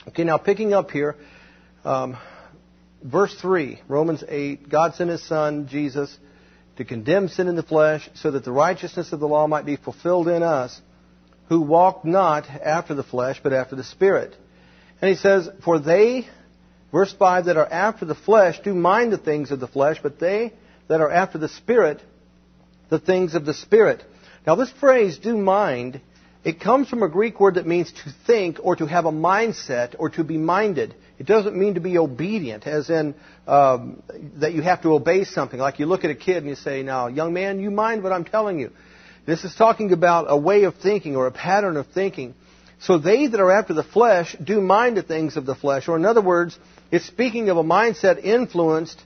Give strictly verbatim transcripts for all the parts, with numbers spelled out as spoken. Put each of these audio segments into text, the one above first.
Okay, now picking up here, um, verse three, Romans eight, God sent His Son, Jesus, to condemn sin in the flesh, so that the righteousness of the law might be fulfilled in us, who walk not after the flesh, but after the Spirit. And he says, for they, verse five, that are after the flesh do mind the things of the flesh, but they that are after the Spirit, the things of the Spirit. Now this phrase, do mind, it comes from a Greek word that means to think or to have a mindset or to be minded. It doesn't mean to be obedient, as in um, that you have to obey something. Like you look at a kid and you say, now, young man, you mind what I'm telling you. This is talking about a way of thinking or a pattern of thinking. So they that are after the flesh do mind the things of the flesh. Or in other words, it's speaking of a mindset influenced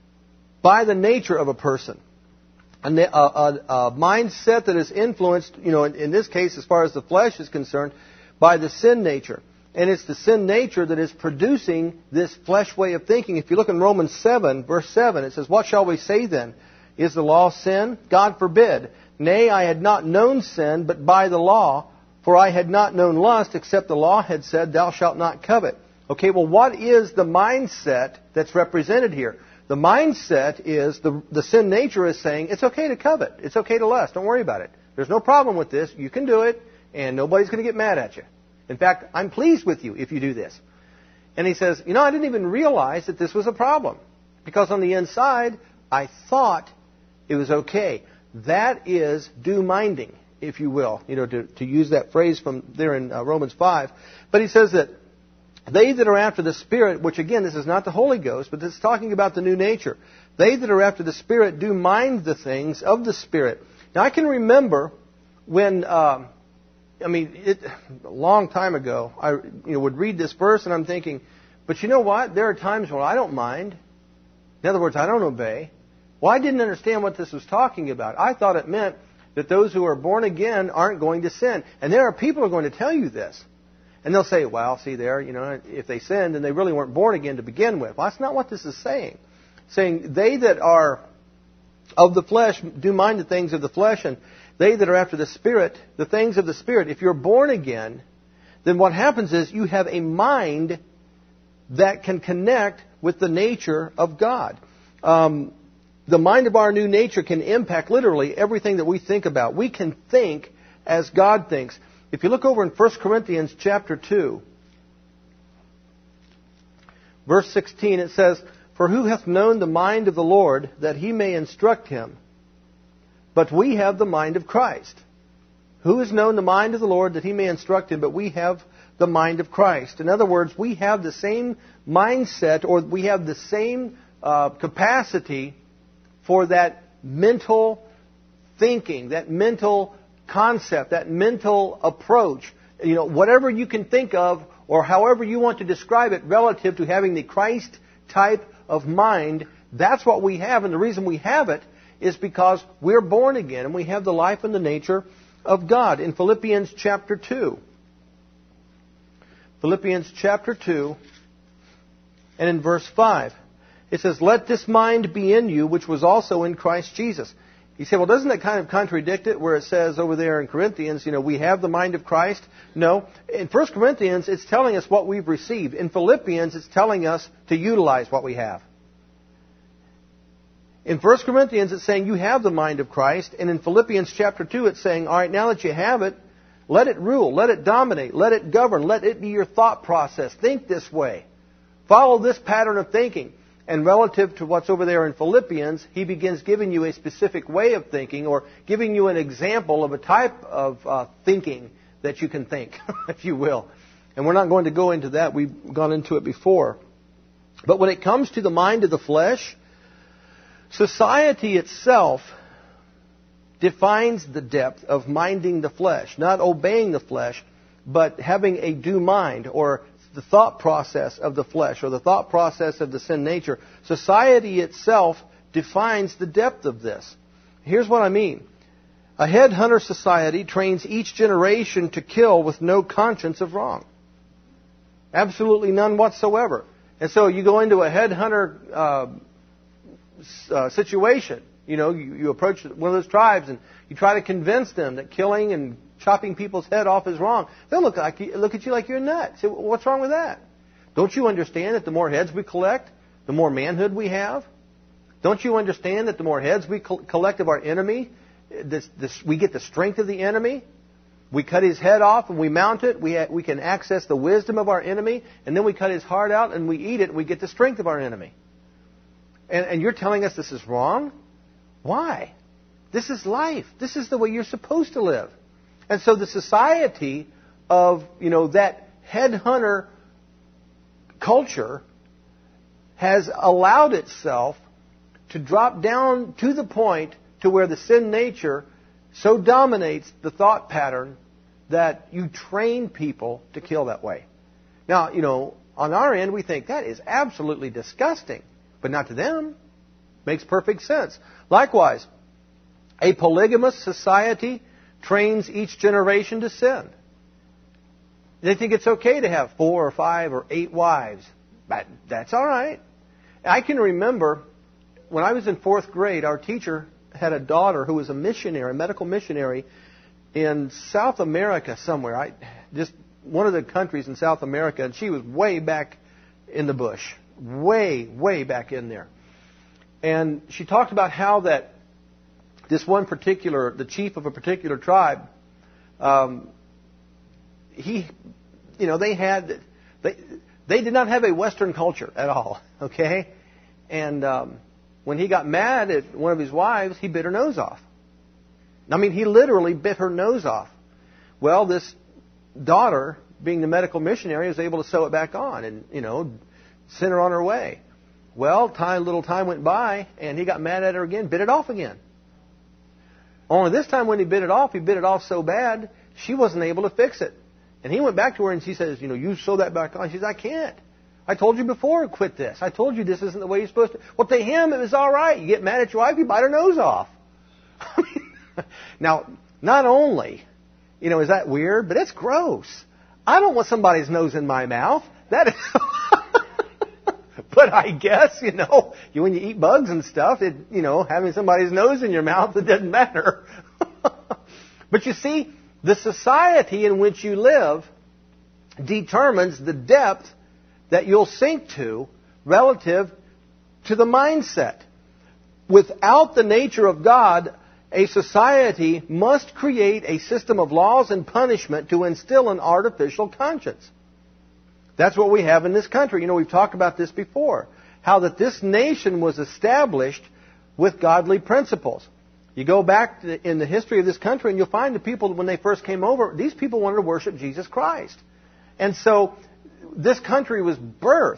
by the nature of a person. A, a, a mindset that is influenced, you know, in, in this case, as far as the flesh is concerned, by the sin nature. And it's the sin nature that is producing this flesh way of thinking. If you look in Romans seven, verse seven, it says, what shall we say then? Is the law sin? God forbid. Nay, I had not known sin, but by the law, for I had not known lust, except the law had said, thou shalt not covet. Okay, well, what is the mindset that's represented here? The mindset is, the, the sin nature is saying, it's okay to covet. It's okay to lust. Don't worry about it. There's no problem with this. You can do it, and nobody's going to get mad at you. In fact, I'm pleased with you if you do this. And he says, you know, I didn't even realize that this was a problem. Because on the inside, I thought it was okay. That is do-minding, if you will, you know, to, to use that phrase from there in uh, Romans five. But he says that they that are after the Spirit, which again, this is not the Holy Ghost, but this is talking about the new nature. They that are after the Spirit do mind the things of the Spirit. Now, I can remember when, um, I mean, it, a long time ago, I you know, would read this verse and I'm thinking, but you know what? There are times when I don't mind. In other words, I don't obey. Well, I didn't understand what this was talking about. I thought it meant that those who are born again aren't going to sin. And there are people who are going to tell you this. And they'll say, well, see there, you know, if they sinned, then they really weren't born again to begin with. Well, that's not what this is saying. It's saying they that are of the flesh do mind the things of the flesh, and they that are after the Spirit, the things of the Spirit. If you're born again, then what happens is you have a mind that can connect with the nature of God. Um, the mind of our new nature can impact literally everything that we think about. We can think as God thinks. If you look over in First Corinthians chapter two, verse sixteen, it says, for who hath known the mind of the Lord, that he may instruct him? But we have the mind of Christ. Who has known the mind of the Lord, that he may instruct him? But we have the mind of Christ. In other words, we have the same mindset, or we have the same uh, capacity for that mental thinking, that mental concept, that mental approach. You know, whatever you can think of, or however you want to describe it relative to having the Christ type of mind, that's what we have. And the reason we have it is because we're born again and we have the life and the nature of God. In Philippians chapter two, Philippians chapter two, and in verse five, it says, let this mind be in you, which was also in Christ Jesus. You say, well, doesn't that kind of contradict it where it says over there in Corinthians, you know, we have the mind of Christ? No. In First Corinthians, it's telling us what we've received. In Philippians, it's telling us to utilize what we have. In First Corinthians, it's saying you have the mind of Christ. And in Philippians chapter two, it's saying, all right, now that you have it, let it rule, let it dominate, let it govern, let it be your thought process. Think this way. Follow this pattern of thinking. And relative to what's over there in Philippians, he begins giving you a specific way of thinking, or giving you an example of a type of uh, thinking that you can think, if you will. And we're not going to go into that. We've gone into it before. But when it comes to the mind of the flesh, society itself defines the depth of minding the flesh, not obeying the flesh, but having a due mind, or the thought process of the flesh, or the thought process of the sin nature. Society itself defines the depth of this. Here's what I mean. A headhunter society trains each generation to kill with no conscience of wrong. Absolutely none whatsoever. And so you go into a headhunter uh, uh, situation. You know, you, you approach one of those tribes and you try to convince them that killing and chopping people's head off is wrong. They'll look like you, look at you like you're nuts. Say, what's wrong with that? Don't you understand that the more heads we collect, the more manhood we have? Don't you understand that the more heads we collect of our enemy, this, this, we get the strength of the enemy? We cut his head off and we mount it. We, we can access the wisdom of our enemy. And then we cut his heart out and we eat it and we get the strength of our enemy. And, and you're telling us this is wrong? Why? This is life. This is the way you're supposed to live. And so the society of, you know, that headhunter culture has allowed itself to drop down to the point to where the sin nature so dominates the thought pattern that you train people to kill that way. Now, you know, on our end, we think that is absolutely disgusting, but not to them. Makes perfect sense. Likewise, a polygamous society trains each generation to sin. They think it's okay to have four or five or eight wives. But that's all right. I can remember when I was in fourth grade, our teacher had a daughter who was a missionary, a medical missionary in South America somewhere. I, just one of the countries in South America, and she was way back in the bush. Way, way back in there. And she talked about how that this one particular, the chief of a particular tribe, um, he, you know, they had, they, they did not have a Western culture at all, okay? And um, when he got mad at one of his wives, he bit her nose off. I mean, he literally bit her nose off. Well, this daughter, being the medical missionary, was able to sew it back on and, you know, send her on her way. Well, time, little time went by, and he got mad at her again, bit it off again. Only this time when he bit it off, he bit it off so bad, she wasn't able to fix it. And he went back to her and she says, you know, you sew that back on. She says, I can't. I told you before, quit this. I told you this isn't the way you're supposed to. Well, to him, it was all right. You get mad at your wife, you bite her nose off. Now, not only, you know, is that weird, but it's gross. I don't want somebody's nose in my mouth. That is... But I guess, you know, you, when you eat bugs and stuff, it, you know, having somebody's nose in your mouth, it doesn't matter. But you see, the society in which you live determines the depth that you'll sink to relative to the mindset. Without the nature of God, a society must create a system of laws and punishment to instill an artificial conscience. That's what we have in this country. You know, we've talked about this before. How that this nation was established with godly principles. You go back to, in the history of this country and you'll find the people, when they first came over, these people wanted to worship Jesus Christ. And so this country was birthed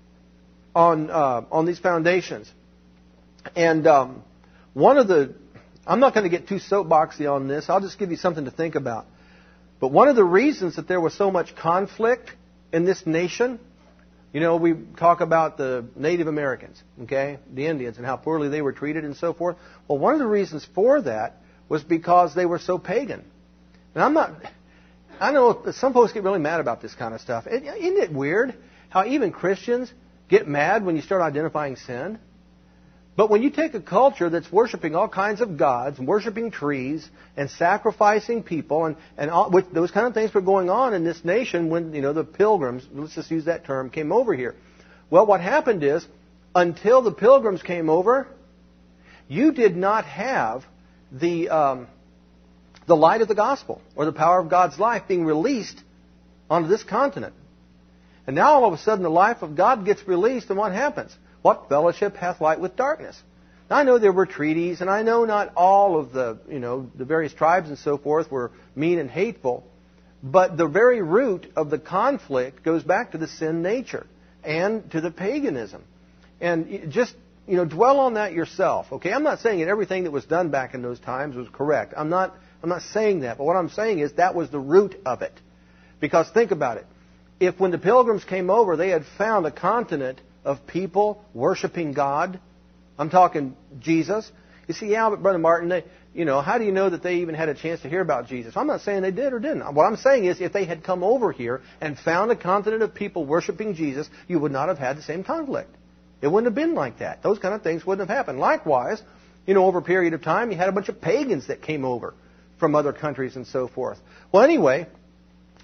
on uh, on these foundations. And um, one of the, I'm not going to get too soapboxy on this. I'll just give you something to think about. But one of the reasons that there was so much conflict in this nation, you know, we talk about the Native Americans, okay, the Indians, and how poorly they were treated and so forth. Well, one of the reasons for that was because they were so pagan. And I'm not, I know some folks get really mad about this kind of stuff. Isn't it weird how even Christians get mad when you start identifying sin? But when you take a culture that's worshiping all kinds of gods, worshiping trees, and sacrificing people, and, and all, which, those kind of things were going on in this nation when, you know, the pilgrims, let's just use that term, came over here. Well, what happened is, until the pilgrims came over, you did not have the, um, the light of the gospel, or the power of God's life being released onto this continent. And now all of a sudden the life of God gets released, and what happens? What fellowship hath light with darkness? Now, I know there were treaties, and I know not all of the, you know, the various tribes and so forth were mean and hateful, but the very root of the conflict goes back to the sin nature and to the paganism. And just, you know, dwell on that yourself, okay? I'm not saying that everything that was done back in those times was correct. I'm not, I'm not saying that, but what I'm saying is that was the root of it. Because think about it. If when the pilgrims came over, they had found a continent of people worshiping God. I'm talking Jesus. You see, yeah, but Brother Martin, they, you know, how do you know that they even had a chance to hear about Jesus? I'm not saying they did or didn't. What I'm saying is if they had come over here and found a continent of people worshiping Jesus, you would not have had the same conflict. It wouldn't have been like that. Those kind of things wouldn't have happened. Likewise, you know, over a period of time, you had a bunch of pagans that came over from other countries and so forth. Well, anyway,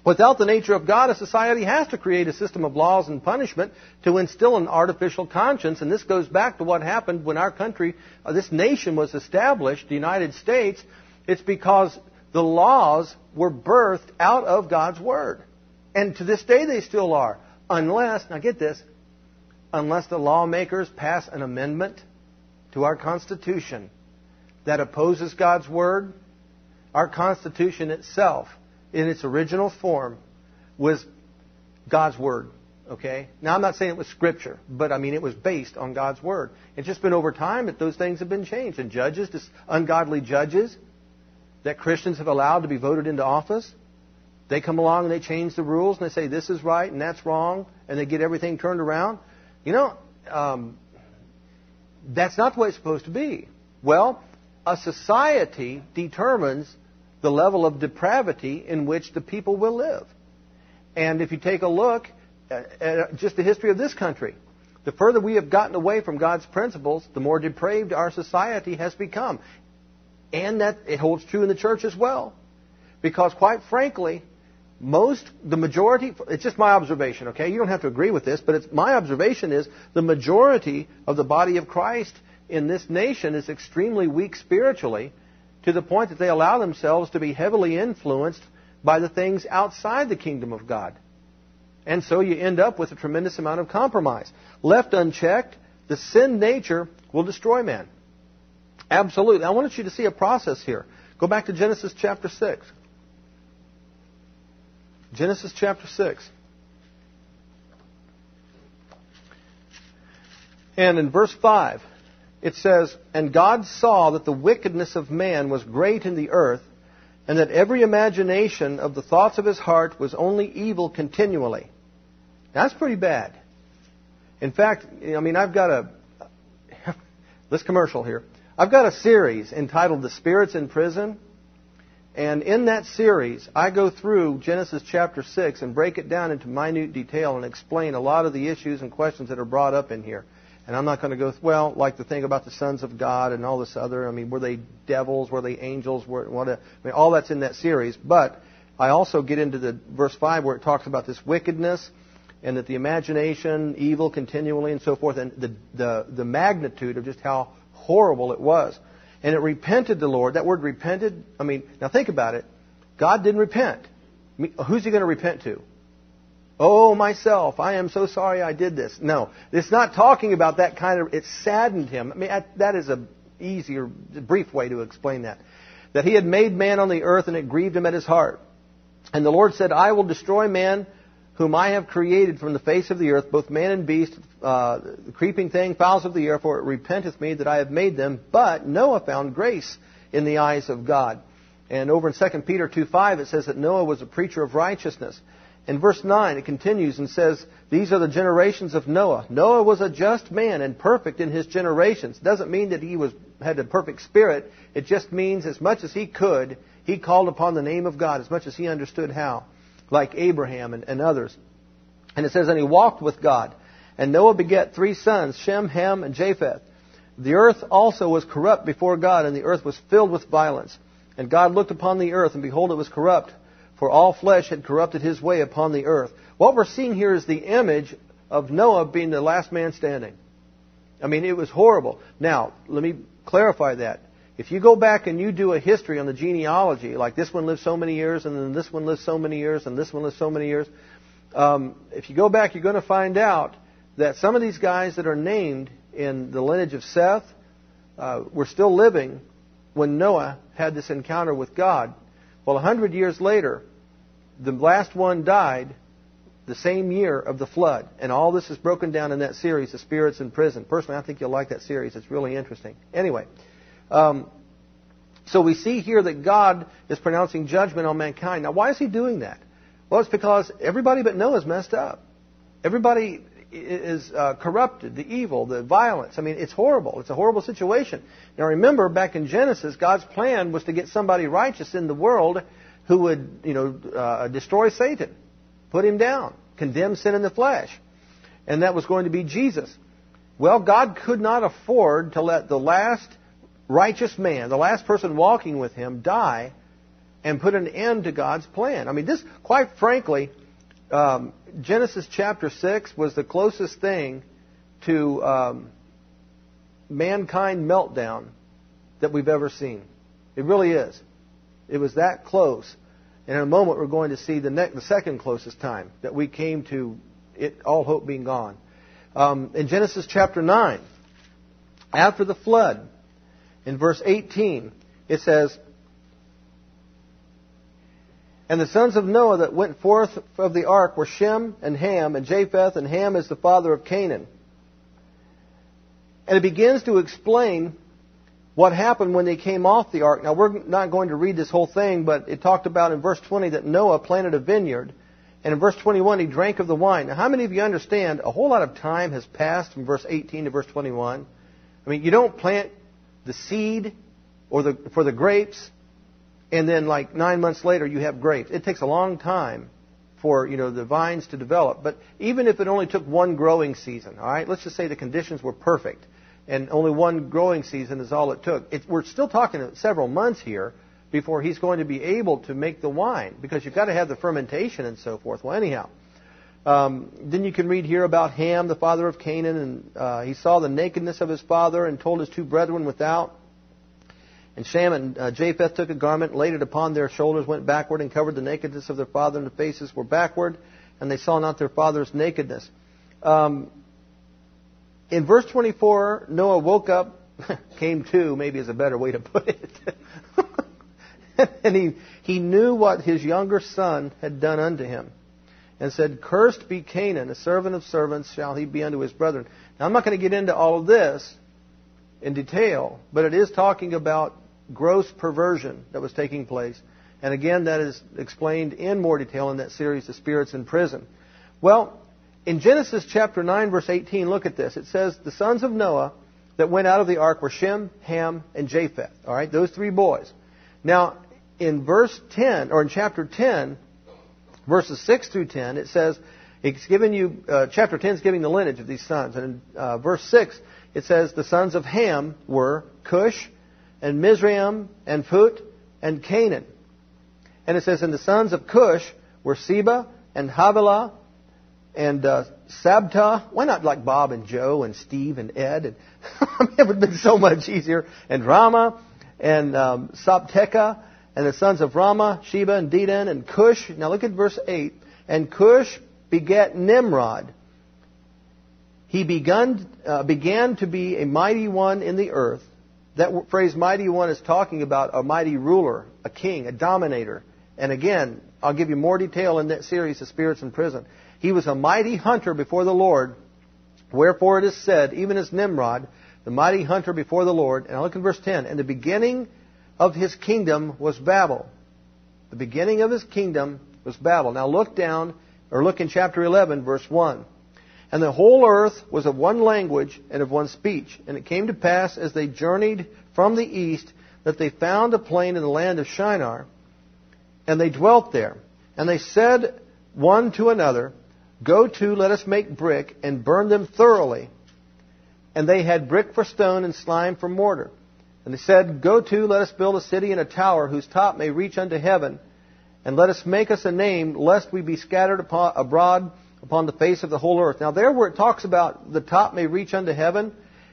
Without the nature of God, a society has to create a system of laws and punishment to instill an artificial conscience. And this goes back to what happened when our country, uh, this nation was established, the United States. It's because the laws were birthed out of God's Word. And to this day they still are. Unless, now get this, unless the lawmakers pass an amendment to our Constitution that opposes God's Word, our Constitution itself, in its original form, was God's Word. Okay? Now, I'm not saying it was Scripture, but I mean it was based on God's Word. It's just been over time that those things have been changed. And judges, this ungodly judges that Christians have allowed to be voted into office, they come along and they change the rules and they say this is right and that's wrong, and they get everything turned around. You know, um, that's not the way it's supposed to be. Well, a society determines the level of depravity in which the people will live. And if you take a look at, at just the history of this country, the further we have gotten away from God's principles, the more depraved our society has become. And that it holds true in the church as well. Because quite frankly, most, the majority, it's just my observation, okay? You don't have to agree with this, but it's, my observation is the majority of the body of Christ in this nation is extremely weak spiritually, to the point that they allow themselves to be heavily influenced by the things outside the kingdom of God. And so you end up with a tremendous amount of compromise. Left unchecked, the sin nature will destroy man. Absolutely. I want you to see a process here. Go back to Genesis chapter six. Genesis chapter six. And in verse five, it says, "And God saw that the wickedness of man was great in the earth, and that every imagination of the thoughts of his heart was only evil continually." That's pretty bad. In fact, I mean, I've got a... This commercial here. I've got a series entitled The Spirits in Prison. And in that series, I go through Genesis chapter six and break it down into minute detail and explain a lot of the issues and questions that are brought up in here. And I'm not going to go, well, like the thing about the sons of God and all this other. I mean, were they devils? Were they angels? Were, what a, I mean, all that's in that series. But I also get into the verse five where it talks about this wickedness and that the imagination, evil continually and so forth, and the, the, the magnitude of just how horrible it was. And it repented the Lord. That word repented, I mean, now think about it. God didn't repent. I mean, who's He going to repent to? Oh, myself, I am so sorry I did this. No, it's not talking about that kind of, it saddened Him. I mean, that is an easier, brief way to explain that. That He had made man on the earth and it grieved Him at His heart. And the Lord said, "I will destroy man whom I have created from the face of the earth, both man and beast, uh, the creeping thing, fowls of the air, for it repenteth me that I have made them." But Noah found grace in the eyes of God. And over in Second Peter two five, it says that Noah was a preacher of righteousness. In verse nine, it continues and says, "These are the generations of Noah. Noah was a just man and perfect in his generations." It doesn't mean that he was had a perfect spirit. It just means as much as he could, he called upon the name of God, as much as he understood how, like Abraham and, and others. And it says, "And he walked with God. And Noah begat three sons, Shem, Ham, and Japheth. The earth also was corrupt before God, and the earth was filled with violence. And God looked upon the earth, and behold, it was corrupt, for all flesh had corrupted his way upon the earth." What we're seeing here is the image of Noah being the last man standing. I mean, it was horrible. Now, let me clarify that. If you go back and you do a history on the genealogy, like this one lived so many years, and then this one lived so many years, and this one lived so many years, um, if you go back, you're going to find out that some of these guys that are named in the lineage of Seth uh, were still living when Noah had this encounter with God. Well, a hundred years later, the last one died the same year of the flood. And all this is broken down in that series, The Spirits in Prison. Personally, I think you'll like that series. It's really interesting. Anyway, um, so we see here that God is pronouncing judgment on mankind. Now, why is He doing that? Well, it's because everybody but Noah is messed up. Everybody is uh, corrupted, the evil, the violence. I mean, it's horrible. It's a horrible situation. Now, remember, back in Genesis, God's plan was to get somebody righteous in the world who would, you know, uh, destroy Satan, put him down, condemn sin in the flesh. And that was going to be Jesus. Well, God could not afford to let the last righteous man, the last person walking with Him, die and put an end to God's plan. I mean, this, quite frankly, um, Genesis chapter six was the closest thing to um, mankind meltdown that we've ever seen. It really is. It was that close. And in a moment, we're going to see the, ne- the second closest time that we came to it, all hope being gone. Um, in Genesis chapter nine, after the flood, in verse eighteen, it says, "And the sons of Noah that went forth of the ark were Shem and Ham and Japheth, and Ham is the father of Canaan." And it begins to explain what happened when they came off the ark. Now, we're not going to read this whole thing, but it talked about in verse twenty that Noah planted a vineyard. And in verse twenty-one, he drank of the wine. Now, how many of you understand a whole lot of time has passed from verse eighteen to verse twenty-one? I mean, you don't plant the seed or the for the grapes, and then like nine months later you have grapes. It takes a long time for, you know, the vines to develop. But even if it only took one growing season, all right, let's just say the conditions were perfect, and only one growing season is all it took. It, we're still talking several months here before he's going to be able to make the wine, because you've got to have the fermentation and so forth. Well, anyhow, um, then you can read here about Ham, the father of Canaan, and uh, he saw the nakedness of his father and told his two brethren without. And Shem and uh, Japheth took a garment, laid it upon their shoulders, went backward, and covered the nakedness of their father, and the faces were backward, and they saw not their father's nakedness. Um, in verse twenty-four, Noah woke up, came to, maybe is a better way to put it. And he, he knew what his younger son had done unto him, and said, "Cursed be Canaan, a servant of servants shall he be unto his brethren." Now, I'm not going to get into all of this in detail, but it is talking about gross perversion that was taking place. And again, that is explained in more detail in that series, The Spirits in Prison. Well, in Genesis chapter nine, verse eighteen, look at this. It says, "The sons of Noah that went out of the ark were Shem, Ham, and Japheth." All right, those three boys. Now, in verse ten, or in chapter ten, verses six through ten, it says, it's given you, uh, chapter ten is giving the lineage of these sons. And in uh, verse six, it says, "The sons of Ham were Cush, and Mizraim, and Phut, and Canaan." And it says, "And the sons of Cush were Seba, and Havilah, and uh, Sabta." Why not like Bob and Joe and Steve and Ed? And I mean, it would have been so much easier. "And Rama, and um, Sabteka, and the sons of Rama, Sheba, and Dedan, and Cush." Now look at verse eight. "And Cush begat Nimrod. He begun, uh, began to be a mighty one in the earth." That phrase mighty one is talking about a mighty ruler, a king, a dominator. And again, I'll give you more detail in that series, The Spirits in Prison. "He was a mighty hunter before the Lord. Wherefore it is said, even as Nimrod, the mighty hunter before the Lord." And I look in verse ten. "And the beginning of his kingdom was Babel." The beginning of his kingdom was Babel. Now look down, or look in chapter eleven, verse one. "And the whole earth was of one language and of one speech. And it came to pass, as they journeyed from the east, that they found a plain in the land of Shinar, and they dwelt there. And they said one to another, Go to, let us make brick, and burn them thoroughly. And they had brick for stone and slime for mortar. And they said, Go to, let us build a city and a tower, whose top may reach unto heaven. And let us make us a name, lest we be scattered upon, abroad upon the face of the whole earth." Now there where it talks about the top may reach unto heaven,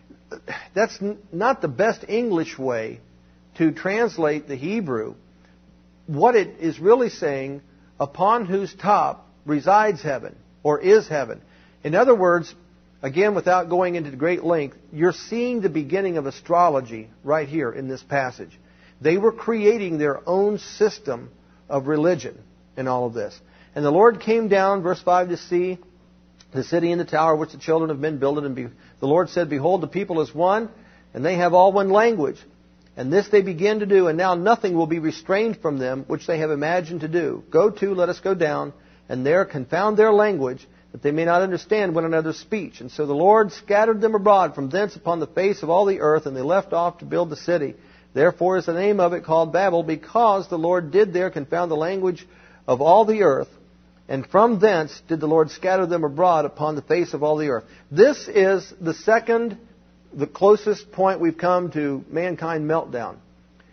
that's n- not the best English way to translate the Hebrew. What it is really saying, upon whose top resides heaven, or is heaven. In other words, again, without going into great length, you're seeing the beginning of astrology right here in this passage. They were creating their own system of religion in all of this. "And the Lord came down," verse five, "to see the city and the tower which the children of men builded. And be, the Lord said, Behold, the people is one, and they have all one language. And this they begin to do, and now nothing will be restrained from them, which they have imagined to do. Go to, let us go down, and there confound their language, that they may not understand one another's speech. And so the Lord scattered them abroad from thence upon the face of all the earth, and they left off to build the city. Therefore is the name of it called Babel, because the Lord did there confound the language of all the earth. And from thence did the Lord scatter them abroad upon the face of all the earth." This is the second, the closest point we've come to mankind meltdown.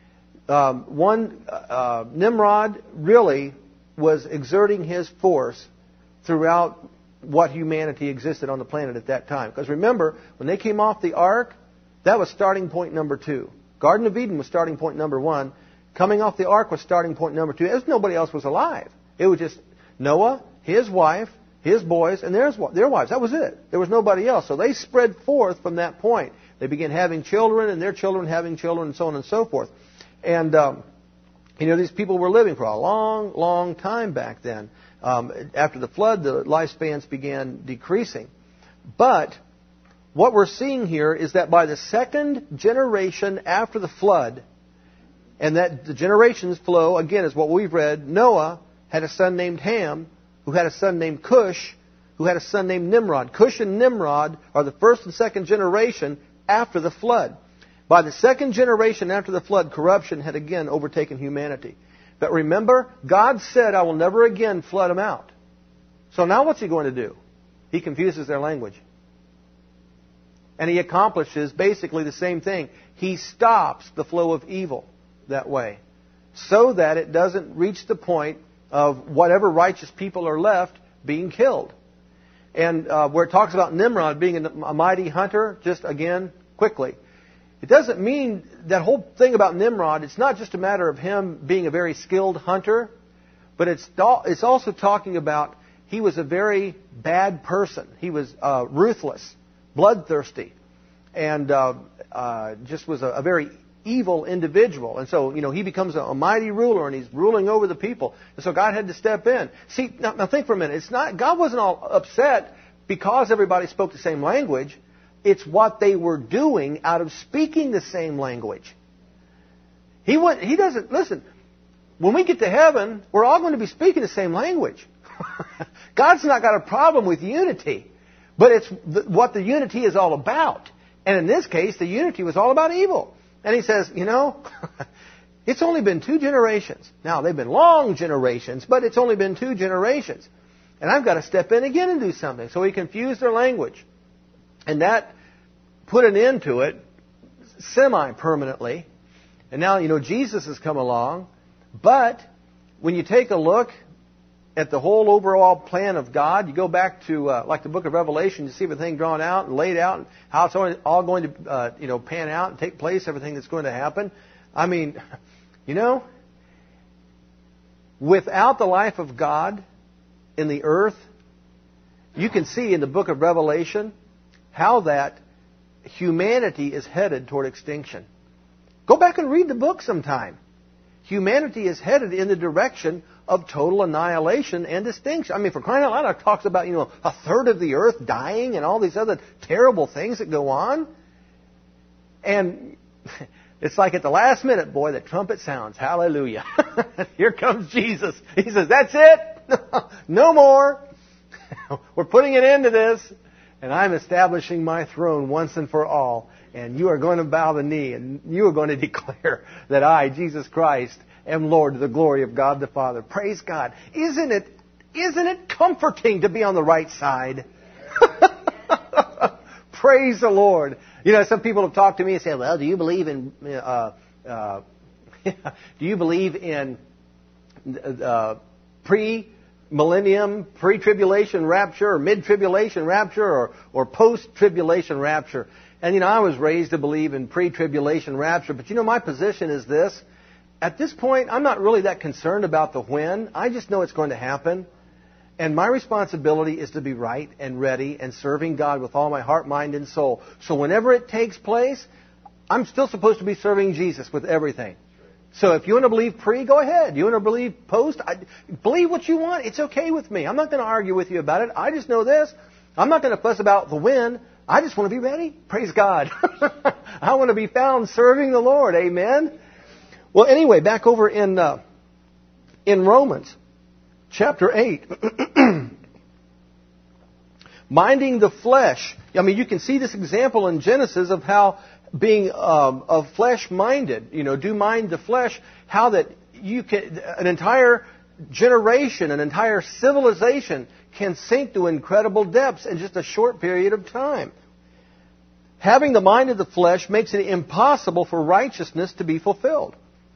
um, one, uh, Nimrod really was exerting his force throughout what humanity existed on the planet at that time. Because remember, when they came off the ark, that was starting point number two. Garden of Eden was starting point number one. Coming off the ark was starting point number two. As nobody else was alive. It was just Noah, his wife, his boys, and their, their wives. That was it. There was nobody else. So they spread forth from that point. They began having children, and their children having children, and so on and so forth. And, um, you know, these people were living for a long, long time back then. Um, after the flood, the lifespans began decreasing. But what we're seeing here is that by the second generation after the flood, and that the generations flow, again, is what we've read, Noah had a son named Ham, who had a son named Cush, who had a son named Nimrod. Cush and Nimrod are the first and second generation after the flood. By the second generation after the flood, corruption had again overtaken humanity. But remember, God said, I will never again flood them out. So now what's He going to do? He confuses their language. And He accomplishes basically the same thing. He stops the flow of evil that way, so that it doesn't reach the point of whatever righteous people are left being killed. And uh, where it talks about Nimrod being a mighty hunter, just again, quickly, it doesn't mean that whole thing about Nimrod, it's not just a matter of him being a very skilled hunter, but it's it's also talking about he was a very bad person. He was uh, ruthless, bloodthirsty, and uh, uh, just was a, a very evil individual. And so, you know, he becomes a, a mighty ruler, and he's ruling over the people. And so God had to step in. See, now, now think for a minute. It's not God wasn't all upset because everybody spoke the same language. It's what they were doing out of speaking the same language. He went, he doesn't, listen, when we get to heaven, we're all going to be speaking the same language. God's not got a problem with unity, but it's the, what the unity is all about. And in this case, the unity was all about evil. And He says, you know, it's only been two generations. Now, they've been long generations, but it's only been two generations. And I've got to step in again and do something. So He confused their language. And that put an end to it semi-permanently. And now, you know, Jesus has come along. But when you take a look at the whole overall plan of God, you go back to, uh, like the book of Revelation, you see everything drawn out and laid out, and how it's all going to, uh, you know, pan out and take place, everything that's going to happen. I mean, you know, without the life of God in the earth, you can see in the book of Revelation how that humanity is headed toward extinction. Go back and read the book sometime. Humanity is headed in the direction of total annihilation and extinction. I mean, for crying out loud, it talks about, you know, a third of the earth dying and all these other terrible things that go on. And it's like at the last minute, boy, the trumpet sounds. Hallelujah. Here comes Jesus. He says, that's it. No more. We're putting an end to this. And I'm establishing my throne once and for all. And you are going to bow the knee. And you are going to declare that I, Jesus Christ, am Lord to the glory of God the Father. Praise God. Isn't it, isn't it comforting to be on the right side? Praise the Lord. You know, some people have talked to me and said, well, do you believe in, uh, uh, do you believe in uh, pre millennium, pre-tribulation rapture, or mid-tribulation rapture, or, or post-tribulation rapture? And, you know, I was raised to believe in pre-tribulation rapture. But, you know, my position is this. At this point, I'm not really that concerned about the when. I just know it's going to happen. And my responsibility is to be right and ready and serving God with all my heart, mind, and soul. So whenever it takes place, I'm still supposed to be serving Jesus with everything. So if you want to believe pre, go ahead. You want to believe post, I, believe what you want. It's okay with me. I'm not going to argue with you about it. I just know this. I'm not going to fuss about the when. I just want to be ready. Praise God. I want to be found serving the Lord. Amen. Well, anyway, back over in uh, in Romans chapter eight. Minding the flesh. I mean, you can see this example in Genesis of how being um, of flesh-minded, you know, do mind the flesh, how that you can, an entire generation, an entire civilization can sink to incredible depths in just a short period of time. Having the mind of the flesh makes it impossible for righteousness to be fulfilled.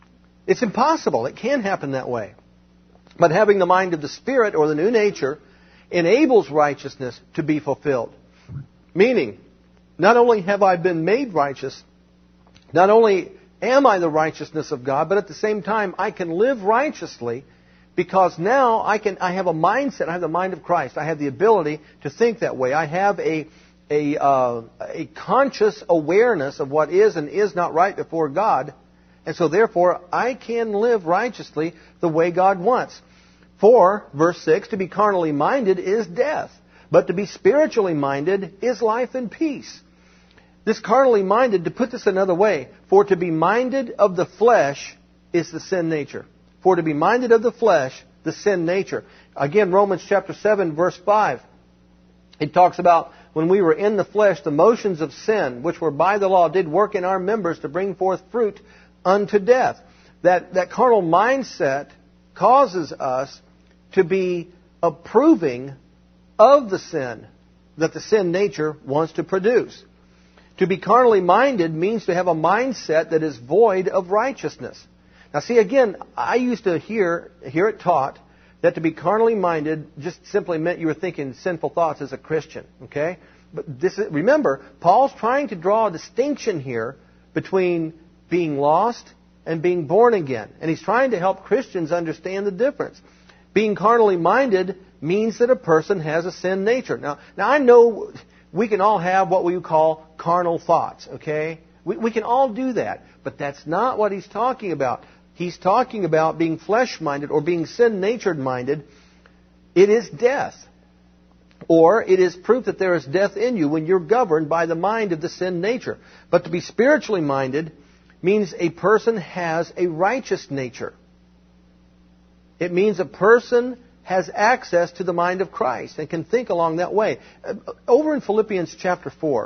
It's impossible. It can happen that way. But having the mind of the Spirit, or the new nature, enables righteousness to be fulfilled. Meaning, not only have I been made righteous, not only am I the righteousness of God, but at the same time I can live righteously, because now I can I have a mindset. I have the mind of Christ. I have the ability to think that way. I have a a uh, a conscious awareness of what is and is not right before God. And so therefore, I can live righteously the way God wants. For, verse six, to be carnally minded is death, but to be spiritually minded is life and peace. This carnally minded, to put this another way, for to be minded of the flesh is the sin nature. For to be minded of the flesh, the sin nature. Again, Romans chapter seven, verse five. It talks about when we were in the flesh, the motions of sin, which were by the law, did work in our members to bring forth fruit unto death. That, that carnal mindset causes us to be approving of the sin that the sin nature wants to produce. To be carnally minded means to have a mindset that is void of righteousness. Now see, again, I used to hear, hear it taught that to be carnally minded just simply meant you were thinking sinful thoughts as a Christian. Okay? But this is, remember, Paul's trying to draw a distinction here between being lost and being born again. And he's trying to help Christians understand the difference. Being carnally minded means that a person has a sin nature. Now, now I know we can all have what we call carnal thoughts, okay? We, we can all do that. But that's not what he's talking about. He's talking about being flesh-minded or being sin-natured minded. It is death. Or it is proof that there is death in you when you're governed by the mind of the sin nature. But to be spiritually minded means a person has a righteous nature. It means a person has access to the mind of Christ and can think along that way. Over in Philippians chapter four,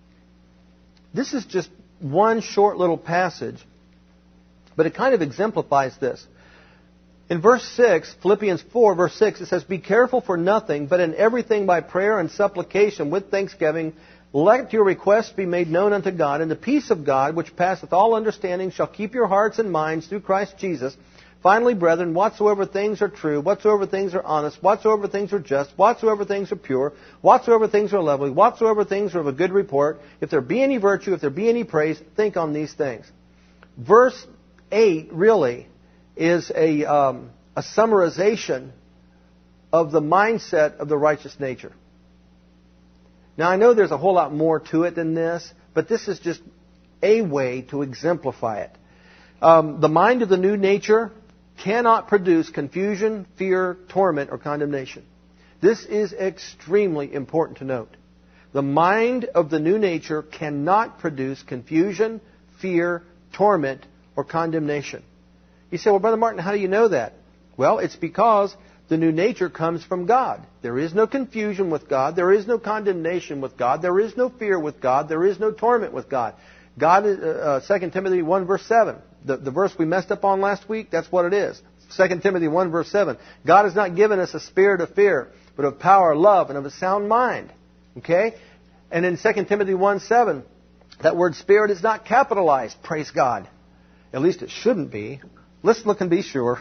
this is just one short little passage, but it kind of exemplifies this. In verse six, Philippians four, verse six, it says, "Be careful for nothing, but in everything by prayer and supplication with thanksgiving, let your requests be made known unto God, and the peace of God, which passeth all understanding, shall keep your hearts and minds through Christ Jesus. Finally, brethren, whatsoever things are true, whatsoever things are honest, whatsoever things are just, whatsoever things are pure, whatsoever things are lovely, whatsoever things are of a good report, if there be any virtue, if there be any praise, think on these things." Verse eight really is a, um, a summarization of the mindset of the righteous nature. Now, I know there's a whole lot more to it than this, but this is just a way to exemplify it. Um, the mind of the new nature cannot produce confusion, fear, torment, or condemnation. This is extremely important to note. The mind of the new nature cannot produce confusion, fear, torment, or condemnation. You say, well, Brother Martin, how do you know that? Well, it's because the new nature comes from God. There is no confusion with God. There is no condemnation with God. There is no fear with God. There is no torment with God. God, uh, Second Timothy one, verse seven. The, the verse we messed up on last week, that's what it is. Second Timothy one, verse seven. God has not given us a spirit of fear, but of power, love, and of a sound mind. Okay? And in Second Timothy one, seven, that word spirit is not capitalized. Praise God. At least it shouldn't be. Let's look and be sure.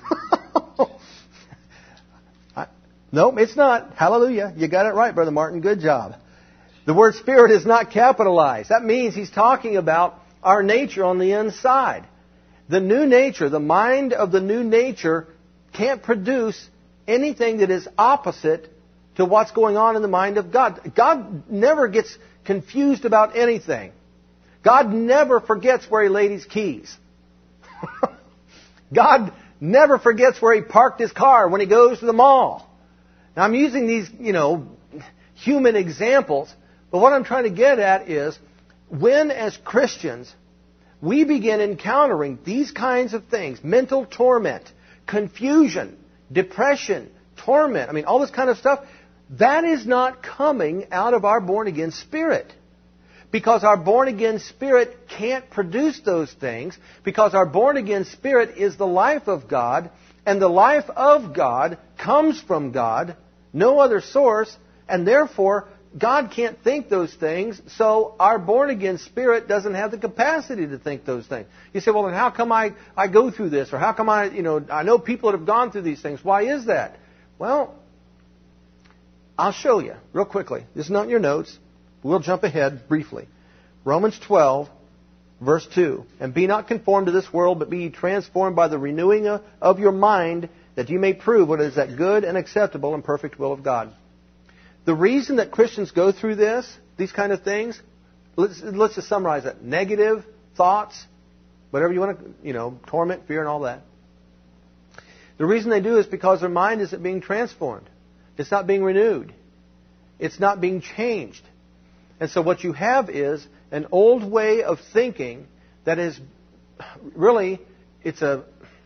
I, no, it's not. Hallelujah. You got it right, Brother Martin. Good job. The word spirit is not capitalized. That means he's talking about our nature on the inside. The new nature, the mind of the new nature, can't produce anything that is opposite to what's going on in the mind of God. God never gets confused about anything. God never forgets where he laid his keys. God never forgets where he parked his car when he goes to the mall. Now, I'm using these, you know, human examples, but what I'm trying to get at is when, as Christians, we begin encountering these kinds of things, mental torment, confusion, depression, torment, I mean, all this kind of stuff, that is not coming out of our born-again spirit. Because our born-again spirit can't produce those things, because our born-again spirit is the life of God, and the life of God comes from God, no other source, and therefore God can't think those things, so our born-again spirit doesn't have the capacity to think those things. You say, well, then how come I, I go through this? Or how come I, you know, I know people that have gone through these things. Why is that? Well, I'll show you real quickly. This is not in your notes. We'll jump ahead briefly. Romans twelve, verse two. And be not conformed to this world, but be ye transformed by the renewing of your mind, that you may prove what is that good and acceptable and perfect will of God. The reason that Christians go through this, these kind of things, let's, let's just summarize that. Negative thoughts, whatever you want to, you know, torment, fear, and all that. The reason they do is because their mind isn't being transformed. It's not being renewed. It's not being changed. And so what you have is an old way of thinking that is really, it's a,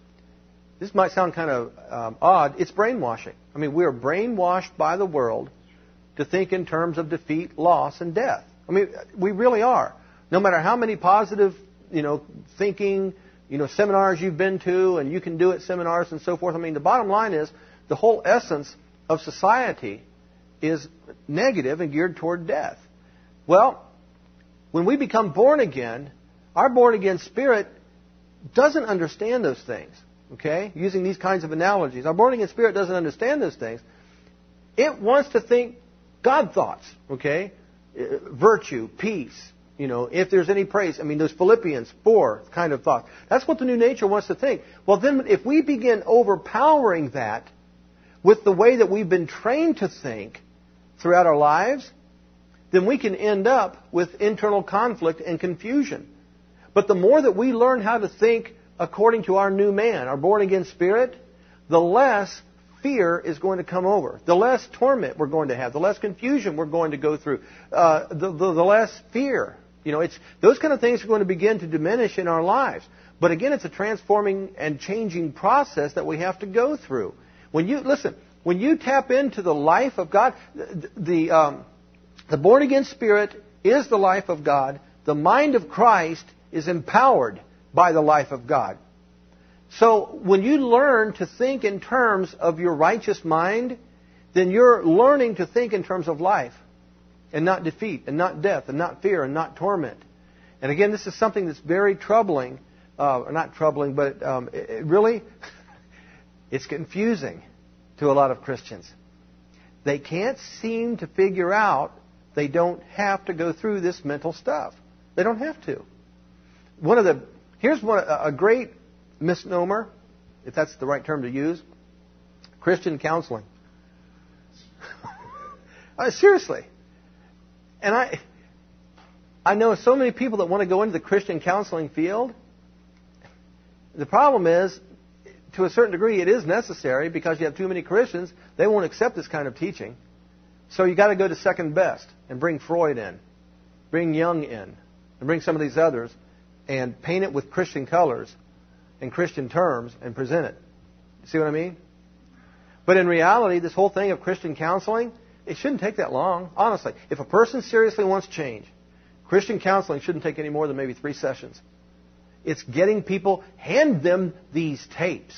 this might sound kind of um, odd, it's brainwashing. I mean, we are brainwashed by the world to think in terms of defeat, loss, and death. I mean, we really are. No matter how many positive, you know, thinking, you know, seminars you've been to, and you can do it seminars and so forth. I mean, the bottom line is the whole essence of society is negative and geared toward death. Well, when we become born again, our born again spirit doesn't understand those things. Okay? Using these kinds of analogies. Our born again spirit doesn't understand those things. It wants to think God thoughts, okay? Virtue, peace, you know, if there's any praise. I mean, those Philippians four kind of thoughts. That's what the new nature wants to think. Well, then if we begin overpowering that with the way that we've been trained to think throughout our lives, then we can end up with internal conflict and confusion. But the more that we learn how to think according to our new man, our born-again spirit, the less fear is going to come over. The less torment we're going to have. The less confusion we're going to go through. Uh, the, the, the less fear. You know, it's those kind of things are going to begin to diminish in our lives. But again, it's a transforming and changing process that we have to go through. When you listen, when you tap into the life of God, the the, um, the born-again spirit is the life of God. The mind of Christ is empowered by the life of God. So when you learn to think in terms of your righteous mind, then you're learning to think in terms of life and not defeat and not death and not fear and not torment. And again, this is something that's very troubling, uh, or not troubling, but um, it, it really, it's confusing to a lot of Christians. They can't seem to figure out they don't have to go through this mental stuff. They don't have to. One of the, here's one, a great misnomer, if that's the right term to use, Christian counseling. I mean, seriously. And I I know so many people that want to go into the Christian counseling field. The problem is, to a certain degree, it is necessary because you have too many Christians. They won't accept this kind of teaching. So you got to go to second best and bring Freud in, bring Jung in, and bring some of these others and paint it with Christian colors and Christian terms and present it. See what I mean? But in reality, this whole thing of Christian counseling, it shouldn't take that long. Honestly, if a person seriously wants change, Christian counseling shouldn't take any more than maybe three sessions. It's getting people, hand them these tapes.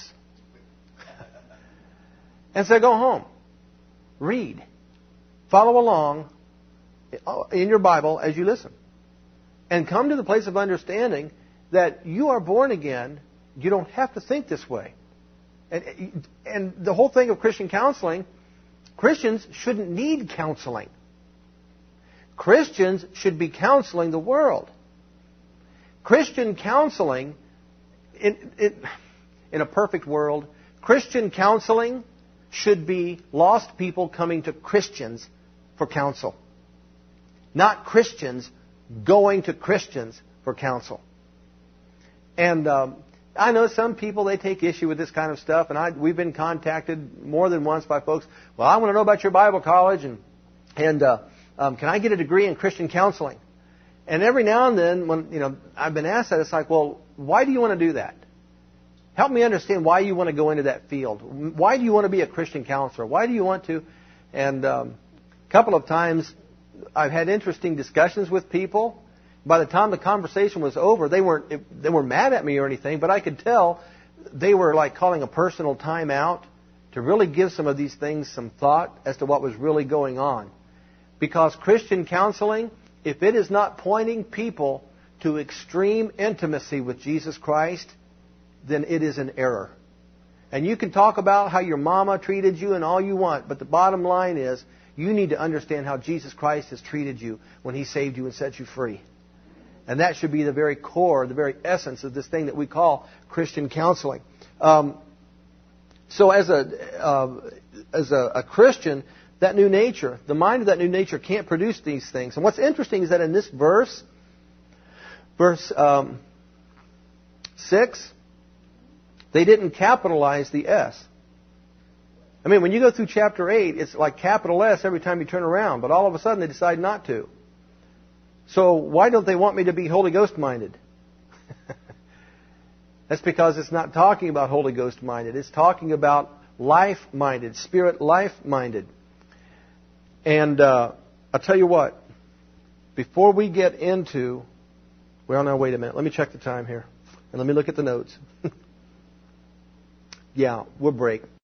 And say, go home. Read. Follow along in your Bible as you listen. And come to the place of understanding that you are born again. You don't have to think this way. And, and the whole thing of Christian counseling, Christians shouldn't need counseling. Christians should be counseling the world. Christian counseling, in, in, in a perfect world, Christian counseling should be lost people coming to Christians for counsel. Not Christians going to Christians for counsel. And um, I know some people, they take issue with this kind of stuff, and I, we've been contacted more than once by folks, well, I want to know about your Bible college, and, and uh, um, can I get a degree in Christian counseling? And every now and then, when you know I've been asked that, it's like, well, why do you want to do that? Help me understand why you want to go into that field. Why do you want to be a Christian counselor? Why do you want to? And um, a couple of times, I've had interesting discussions with people. By the time the conversation was over, they weren't they weren't mad at me or anything, but I could tell they were like calling a personal time out to really give some of these things some thought as to what was really going on. Because Christian counseling, if it is not pointing people to extreme intimacy with Jesus Christ, then it is an error. And you can talk about how your mama treated you and all you want, but the bottom line is you need to understand how Jesus Christ has treated you when He saved you and set you free. And that should be the very core, the very essence of this thing that we call Christian counseling. Um, so as a uh, as a, a Christian, that new nature, the mind of that new nature can't produce these things. And what's interesting is that in this verse, verse um, six, they didn't capitalize the S. I mean, when you go through chapter eight, it's like capital S every time you turn around. But all of a sudden, they decide not to. So why don't they want me to be Holy Ghost minded? That's because it's not talking about Holy Ghost minded. It's talking about life minded, spirit life minded. And uh, I'll tell you what, before we get into, well, now wait a minute. Let me check the time here. And let me look at the notes. Yeah, we'll break.